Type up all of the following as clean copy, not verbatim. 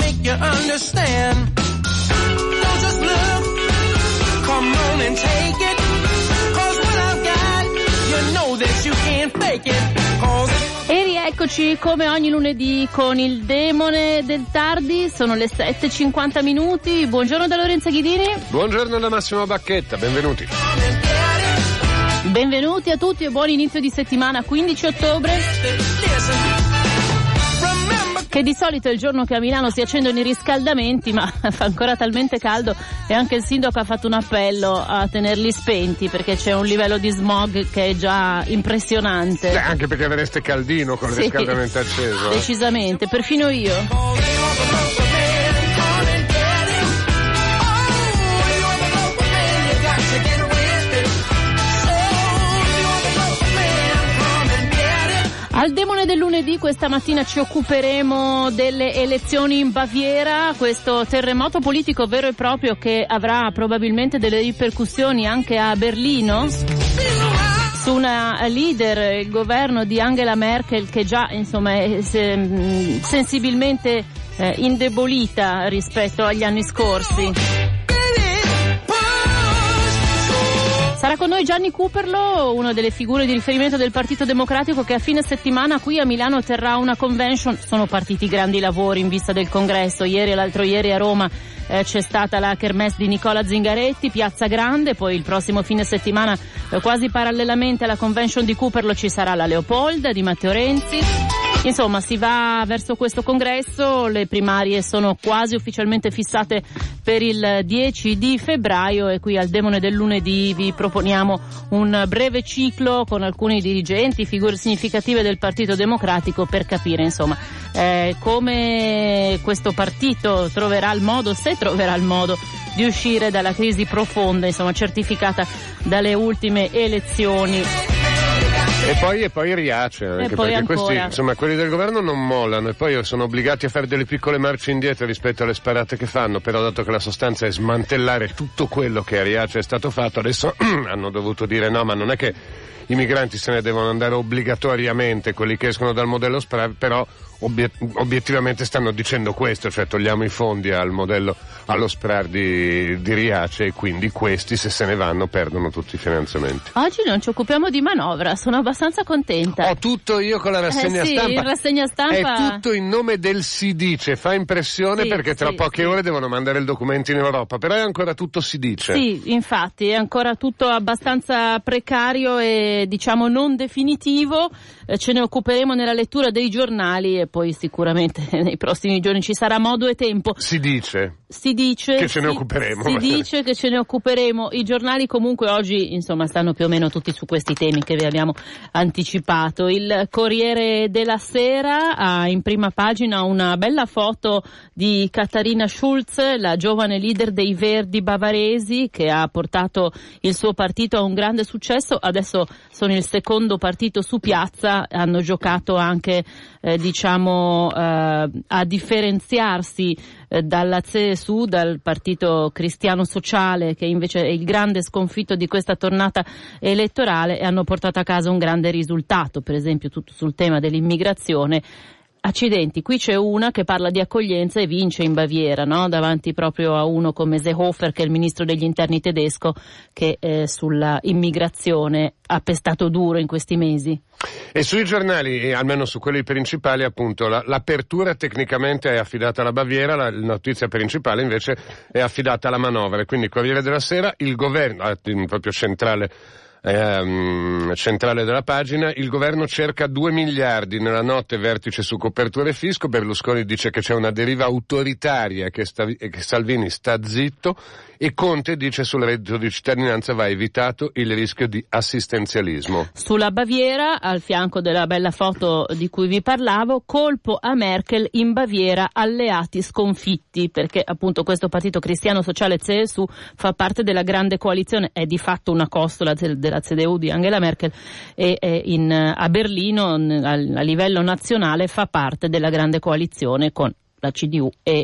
make you understand. Don't just look, come on and take it. Cause what I've got, you know that you can't fake it. E rieccoci come ogni lunedì con il demone del tardi, sono le 7:50. Buongiorno da Lorenza Ghidini. Buongiorno da Massimo Bacchetta, benvenuti. Benvenuti a tutti e buon inizio di settimana, 15 ottobre. Che di solito è il giorno che a Milano si accendono i riscaldamenti, ma fa ancora talmente caldo e anche il sindaco ha fatto un appello a tenerli spenti perché c'è un livello di smog che è già impressionante. Anche perché avreste caldino con il riscaldamento acceso. Decisamente, perfino io. Al demone del lunedì questa mattina ci occuperemo delle elezioni in Baviera, questo terremoto politico vero e proprio che avrà probabilmente delle ripercussioni anche a Berlino su una leader, il governo di Angela Merkel, che già insomma è sensibilmente indebolita rispetto agli anni scorsi. Sarà con noi Gianni Cooperlo, una delle figure di riferimento del Partito Democratico, che a fine settimana qui a Milano terrà una convention. Sono partiti grandi lavori in vista del congresso. Ieri e l'altro ieri a Roma c'è stata la kermesse di Nicola Zingaretti, Piazza Grande, poi il prossimo fine settimana quasi parallelamente alla convention di Cooperlo ci sarà la Leopolda di Matteo Renzi. Insomma, si va verso questo congresso, le primarie sono quasi ufficialmente fissate per il 10 di febbraio e qui al demone del lunedì vi proponiamo un breve ciclo con alcuni dirigenti, figure significative del Partito Democratico per capire insomma come questo partito troverà il modo, se troverà il modo di uscire dalla crisi profonda, insomma certificata dalle ultime elezioni. E poi Riace, anche poi perché ancora. Questi, insomma, quelli del governo non mollano e poi sono obbligati a fare delle piccole marce indietro rispetto alle sparate che fanno, però dato che la sostanza è smantellare tutto quello che a Riace è stato fatto, adesso hanno dovuto dire no, ma non è che i migranti se ne devono andare obbligatoriamente, quelli che escono dal modello SPRAR, però obiettivamente stanno dicendo questo, cioè togliamo i fondi allo SPRAR di Riace e quindi questi se ne vanno perdono tutti i finanziamenti. Oggi non ci occupiamo di manovra, sono abbastanza contenta. Ho tutto io con la rassegna sì, stampa. In rassegna stampa è tutto in nome del si dice, fa impressione perché tra poche ore devono mandare il documento in Europa, però è ancora tutto si dice. Sì, infatti è ancora tutto abbastanza precario e diciamo non definitivo, ce ne occuperemo nella lettura dei giornali e poi sicuramente nei prossimi giorni ci sarà modo e tempo. Si dice che ce ne occuperemo. Si dice che ce ne occuperemo. I giornali comunque oggi insomma stanno più o meno tutti su questi temi che vi abbiamo anticipato. Il Corriere della Sera ha in prima pagina una bella foto di Katharina Schulz, la giovane leader dei Verdi bavaresi che ha portato il suo partito a un grande successo. Adesso sono il secondo partito su piazza, hanno giocato anche a differenziarsi dalla CSU, dal Partito Cristiano Sociale, che invece è il grande sconfitto di questa tornata elettorale, e hanno portato a casa un grande risultato, per esempio tutto sul tema dell'immigrazione. Accidenti, qui c'è una che parla di accoglienza e vince in Baviera, no? Davanti proprio a uno come Seehofer, che è il ministro degli interni tedesco, che sulla immigrazione ha pestato duro in questi mesi. E sui giornali, almeno su quelli principali, appunto, l'apertura tecnicamente è affidata alla Baviera, la notizia principale invece è affidata alla manovra, quindi Corriere della Sera, il governo, proprio centrale della pagina, il governo cerca 2 miliardi nella notte vertice su copertura e fisco. Berlusconi dice che c'è una deriva autoritaria e che Salvini sta zitto, e Conte dice sul reddito di cittadinanza va evitato il rischio di assistenzialismo. Sulla Baviera, al fianco della bella foto di cui vi parlavo, colpo a Merkel in Baviera, alleati sconfitti, perché appunto questo partito cristiano sociale CSU fa parte della grande coalizione, è di fatto una costola della CDU di Angela Merkel, e a Berlino a livello nazionale fa parte della grande coalizione con la CDU e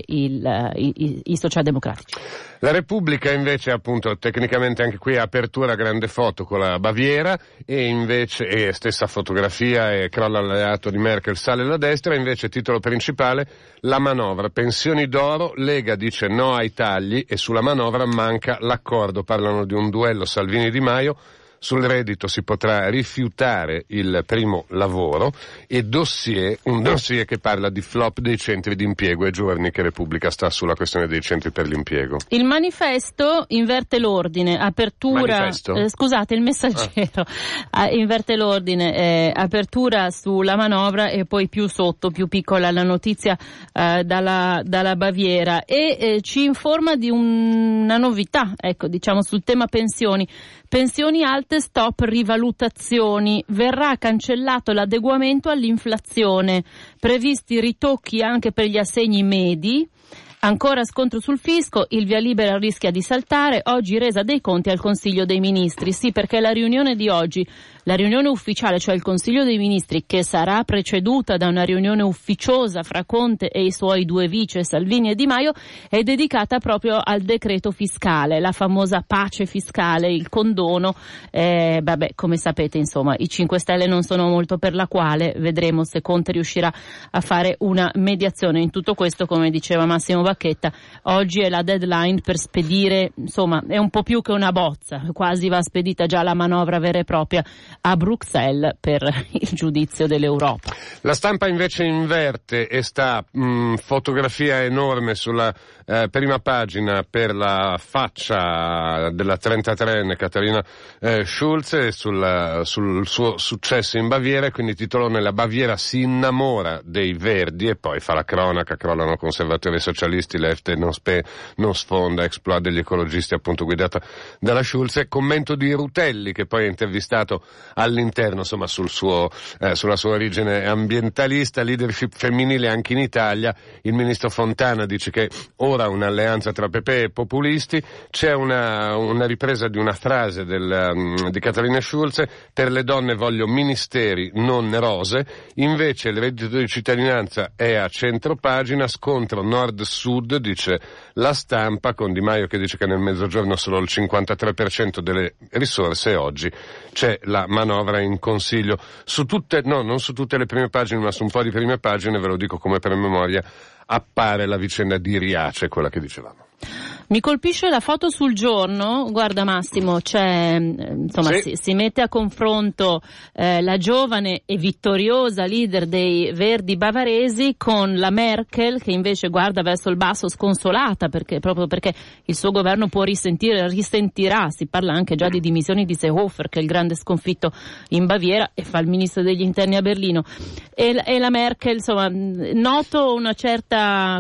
i socialdemocratici. La Repubblica invece appunto tecnicamente anche qui apertura grande foto con la Baviera e invece stessa fotografia e crolla l'alleato di Merkel, sale la destra, invece titolo principale la manovra, pensioni d'oro, Lega dice no ai tagli e sulla manovra manca l'accordo, parlano di un duello Salvini-Di Maio. Sul reddito si potrà rifiutare il primo lavoro e un dossier che parla di flop dei centri di impiego e giorni che Repubblica sta sulla questione dei centri per l'impiego. Il manifesto inverte l'ordine, apertura, scusate, il Messaggero inverte l'ordine, apertura sulla manovra e poi più sotto, più piccola la notizia dalla Baviera e ci informa di una novità, ecco, diciamo sul tema pensioni alte, stop rivalutazioni, verrà cancellato l'adeguamento all'inflazione, previsti ritocchi anche per gli assegni medi. Ancora scontro sul fisco, il via libera rischia di saltare, oggi resa dei conti al Consiglio dei Ministri. Sì, perché la riunione di oggi, la riunione ufficiale, cioè il Consiglio dei Ministri, che sarà preceduta da una riunione ufficiosa fra Conte e i suoi due vice, Salvini e Di Maio, è dedicata proprio al decreto fiscale, la famosa pace fiscale, il condono. Come sapete, insomma, i 5 Stelle non sono molto per la quale, vedremo se Conte riuscirà a fare una mediazione in tutto questo, come diceva Massimo Bacchetta. Oggi è la deadline per spedire, insomma, è un po' più che una bozza, quasi va spedita già la manovra vera e propria a Bruxelles per il giudizio dell'Europa. La Stampa invece inverte e sta fotografia enorme sulla prima pagina per la faccia della 33enne Katharina Schulz e sul suo successo in Baviera, quindi titolone La Baviera si innamora dei Verdi e poi fa la cronaca, crollano conservatori e socialisti, l'EFT non sfonda, esplode gli ecologisti, appunto guidata dalla Schulz, e commento di Rutelli che poi è intervistato all'interno, insomma, sulla sua origine ambientalista, leadership femminile anche in Italia. Il ministro Fontana dice che ora un'alleanza tra PP e populisti, c'è una ripresa di una frase di Katharina Schulz: per le donne voglio ministeri, non rose. Invece il reddito di cittadinanza è a centropagina, scontro nord-sud, dice la Stampa, con Di Maio che dice che nel mezzogiorno solo il 53% delle risorse, e oggi c'è la manovra in consiglio. Non su tutte le prime pagine, ma su un po' di prime pagine, ve lo dico come per memoria, appare la vicenda di Riace, quella che dicevamo. Mi colpisce la foto sul Giorno, guarda Massimo, c'è, insomma, sì. si mette a confronto la giovane e vittoriosa leader dei Verdi bavaresi con la Merkel, che invece guarda verso il basso sconsolata proprio perché il suo governo risentirà, si parla anche già di dimissioni di Seehofer, che è il grande sconfitto in Baviera e fa il ministro degli interni a Berlino, e la Merkel, insomma, noto una certa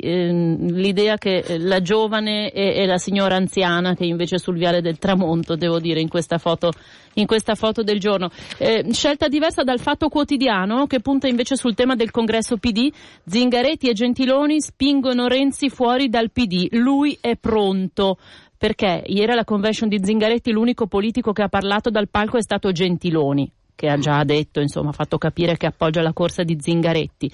l'idea che la giovane e la signora anziana, che invece sul viale del tramonto, devo dire, in questa foto del Giorno. Scelta diversa dal Fatto Quotidiano, che punta invece sul tema del congresso PD. Zingaretti e Gentiloni spingono Renzi fuori dal PD, lui è pronto. Perché ieri alla convention di Zingaretti l'unico politico che ha parlato dal palco è stato Gentiloni, che ha già detto, insomma, ha fatto capire che appoggia la corsa di Zingaretti.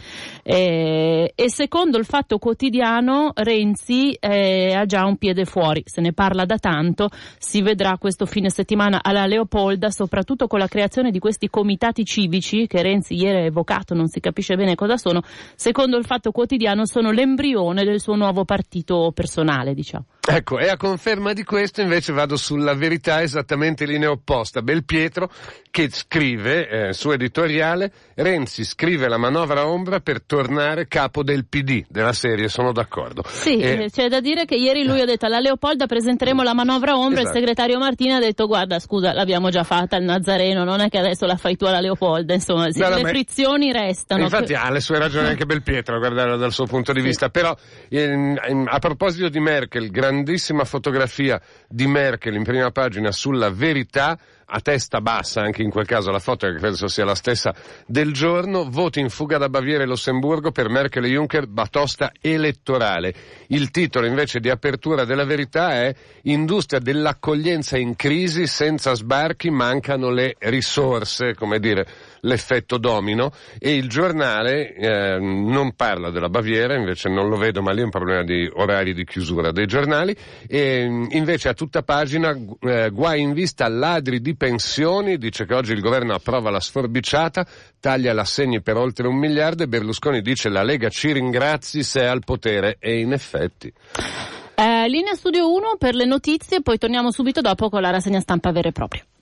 E secondo il Fatto Quotidiano Renzi ha già un piede fuori, se ne parla da tanto, si vedrà questo fine settimana alla Leopolda, soprattutto con la creazione di questi comitati civici che Renzi ieri ha evocato, non si capisce bene cosa sono. Secondo il Fatto Quotidiano sono l'embrione del suo nuovo partito personale, diciamo. Ecco, e a conferma di questo invece vado sulla Verità, esattamente in linea opposta. Belpietro che scrive, suo editoriale, Renzi scrive la manovra ombra per tornare capo del PD, della serie sono d'accordo. Sì, c'è da dire che ieri lui ha detto alla Leopolda presenteremo la manovra ombra, esatto. Il segretario Martini ha detto guarda, scusa, l'abbiamo già fatta al Nazareno, non è che adesso la fai tu alla Leopolda, insomma, le frizioni restano. Infatti ha le sue ragioni anche Belpietro a guardarla dal suo punto di vista, però a proposito di Merkel, grandissima fotografia di Merkel in prima pagina sulla Verità, a testa bassa, anche in quel caso la foto, che credo sia la stessa del giorno, voti in fuga da Baviera e Lussemburgo per Merkel e Juncker, batosta elettorale. Il titolo invece di apertura della Verità è industria dell'accoglienza in crisi, senza sbarchi mancano le risorse, come dire, l'effetto domino, e il giornale non parla della Baviera, invece non lo vedo, ma lì è un problema di orari di chiusura dei giornali, e invece a tutta pagina guai in vista ladri di pensioni, dice che oggi il governo approva la sforbiciata, taglia l'assegni per oltre 1 miliardo e Berlusconi dice la Lega ci ringrazi se è al potere, e in effetti. Linea Studio 1 per le notizie, poi torniamo subito dopo con la rassegna stampa vera e propria.